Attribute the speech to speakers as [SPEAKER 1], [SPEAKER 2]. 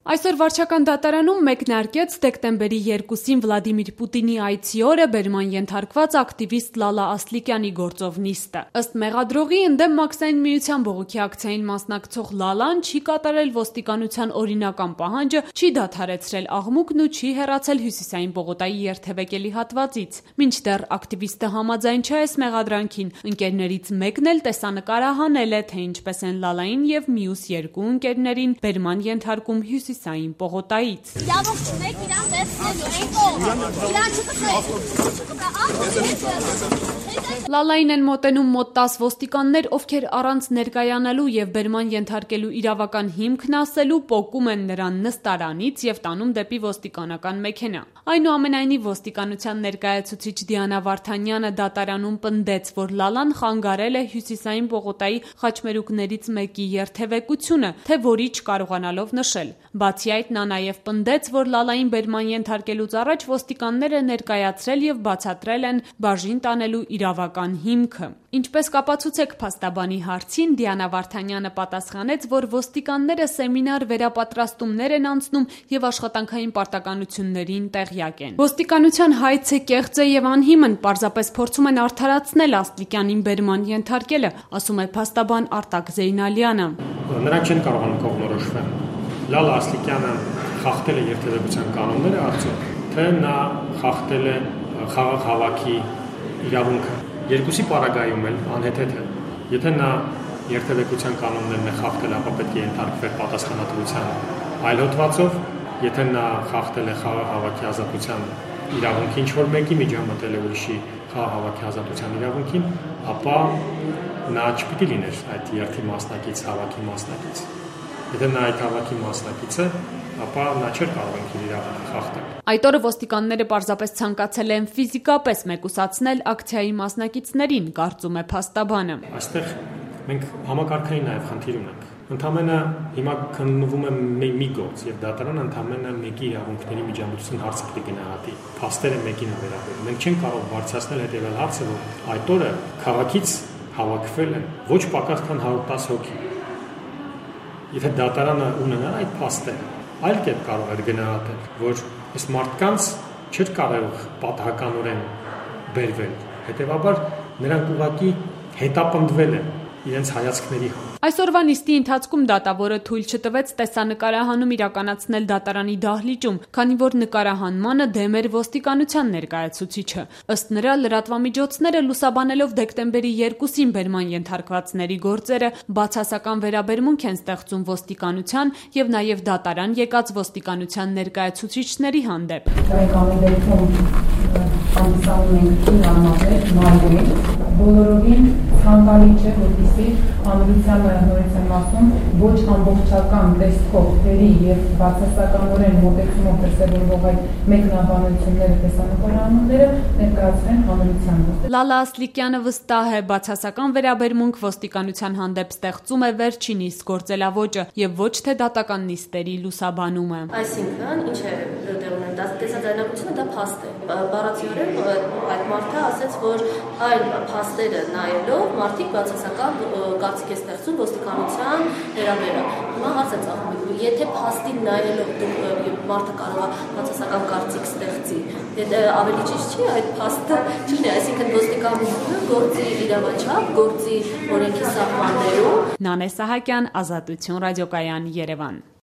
[SPEAKER 1] Այսօր վարչական դատարանում մեկնարկեց դեկտեմբերի 2-ին Վլադիմիր Պուտինի այցի օրը բերման ենթարկված ակտիվիստ Լալա Ասլիկյանի գործով նիստը։ Ըստ մեղադրողի, ընդդեմ Մաքսային միության բողոքի ակցիային մասնակցող Լալան չի կատարել ոստիկանության օրինական պահանջը, չի դադարեցրել աղմուկն ու չի հեռացել Հյուսիսային պողոտայի երթևեկելի հատվածից։ Մինչդեռ ակտիվիստը համաձայն չէ այս մեղադրանքին, ընկերներից մեկն էլ տեսանկարահանել է, թե ինչպես են Լալային եւ մյուս երկու ընկերներին բերման ենթարկում Հյուսիսային պողոտայից։ Լալային են մոտենում մոտ 10 ոստիկաններ, ովքեր առանց ներկայանալու եւ բերման ենթարկելու իրավական հիմքն ասելու պոկում են նրան նստարանից եւ տանում դեպի ոստիկանական մեքենա։ Այնուամենայնիվ ոստիկանության ներկայացուցիչ Դիանա Վարդանյանը դատարանում պնդեց, որ Լալան խանգարել է Հյուսիսային պողոտայի խաչմերուկներից մեկի երթևեկությունը, թե որի չկարողանալով նշել։ Բացի այդ, նա նաև պնդեց, որ Լալային բերման ենթարկելուց առաջ ոստիկանները ներկայացրել եւ բացատրել են բաժին տանելու իրավական հիմքը։ Ինչպես կապացուցեք փաստաբանի հարցին, Դիանա Վարդանյանը պատասխանեց, որ ոստիկանները սեմինար վերապատրաստումներ են անցնում եւ աշխատանքային պարտականություններին տեղյակ են։ Ոստիկանության հայցը կեղծ է եւ անհիմն, պարզապես փորձում են արդարացնել Ասլիկյանին բերման ենթարկելը, ասում է փաստաբան Արտակ Զեյնալյանը։
[SPEAKER 2] Նրանք չեն կարողանում կողմնորոշվել։ Լալա Ասլիկյանը խախտել է երթևեկության կանոնները արդյոք, թե նա խախտել է խաղաղ հավաքի իրավունքը։ Երկուսի պարագայում էլ անհեթեթ է։ Եթե նա երթևեկության կանոններն է խախտել, ապա պետք է ենթարկվել պատասխանատվության այլ հոդվածով, եթե նա խախտել է խաղաղ հավաքի ազատության իրավունքի, ինչ որ մեկի միջամտել է ուրիշի խաղաղ հավաքի ազատության իրավունքին, ապա նա չպիտի լիներ այդ երթի մասնակից, հավաքի մասնակից։ Եթե նա այդ հավաքի մասնակից է, ապա նա չէր կարող իր իրավունքը խախտել։
[SPEAKER 1] Այդ օրը ոստիկանները պարզապես ցանկացել են ֆիզիկապես մեկուսացնել ակցիայի մասնակիցներին, կարծում է փաստաբանը։
[SPEAKER 2] Այստեղ մենք համակարգային նաև խնդիր ունենք։ Ընդամենը հիմա քննվում է մի գործ եւ դատարանը ընդամենը մեկի իրավունքների միջամտություն հարցը պետք է գնահատի։ Փաստերը մեկին է վերաբերում։ Մենք չենք կարող բարձրացնել հետեւյալ հարցը, որ այդ օրը քաղաքից հավաքվել են ոչ պակաս քան 110 հոգի։ Եթե դատարանը ունենար այդ փաստերը, այլ կերպ կարող էր գնահատել, որ այս մարդկանց չէր կարող պատահականորեն բերվել։ Հետևաբար նրանք ուղղակի հետապնդվել են իրենց հայացքների համար։
[SPEAKER 1] Այսօրվա նիստի ընթացքում դատավորը թույլ չտվեց տեսանկարահանում իրականացնել դատարանի դահլիճում, քանի որ նկարահանմանը դեմ էր ոստիկանության ներկայացուցիչը։ Ըստ նրա, լրատվամիջոցները լուսաբանելով դեկտեմբերի 2-ին բերման ենթարկվածների գործերը բացասական վերաբերմունք են ստեղծում ոստիկանության եւ նաեւ դատարան եկած ոստիկանության ներկայացուցիչների հանդեպ։
[SPEAKER 3] Բոլորովին ցանկալի չէ, որպեսզի հանրությանը նորից եմ ասում, ոչ ամբողջական տեսքով թերի եւ բացասականորեն մոտեցումով դրսեւորվող այդ մեկնաբանությունները, տեսանկարահանումները ներկայացվեն հանրությանը։
[SPEAKER 1] Լալա Ասլիկյանը վստահ է, բացասական վերաբերմունք ոստիկանության հանդեպ ստեղծում է վերջինիս գործելավոճը եւ ոչ թե դատական նիստերի լուսաբանումը։
[SPEAKER 4] Այսինքն, ինչ է դեռ ունեն տեսաձայնագությունը դա փաստ է։ Բառացիորեն այդ մարդը ասաց, որ այլ փաստերը նայելով մարդիկ բացասական կարծիք է ստեղծում ոստիկանության վերաբերյալ։ Հիմա հարց է ծագում, եթե փաստին նայելով մարդը կարող է բացասական կարծիք ստեղծի, ավելի ճիշտ չի այդ փաստը, ճիշտ է, այսինքն ոստիկանությունը գործի իրավաչափ, գործի օրենքի սահմաններում։
[SPEAKER 1] Նանե Սահակյան, Ազատություն ռադիոկայան, Երևան։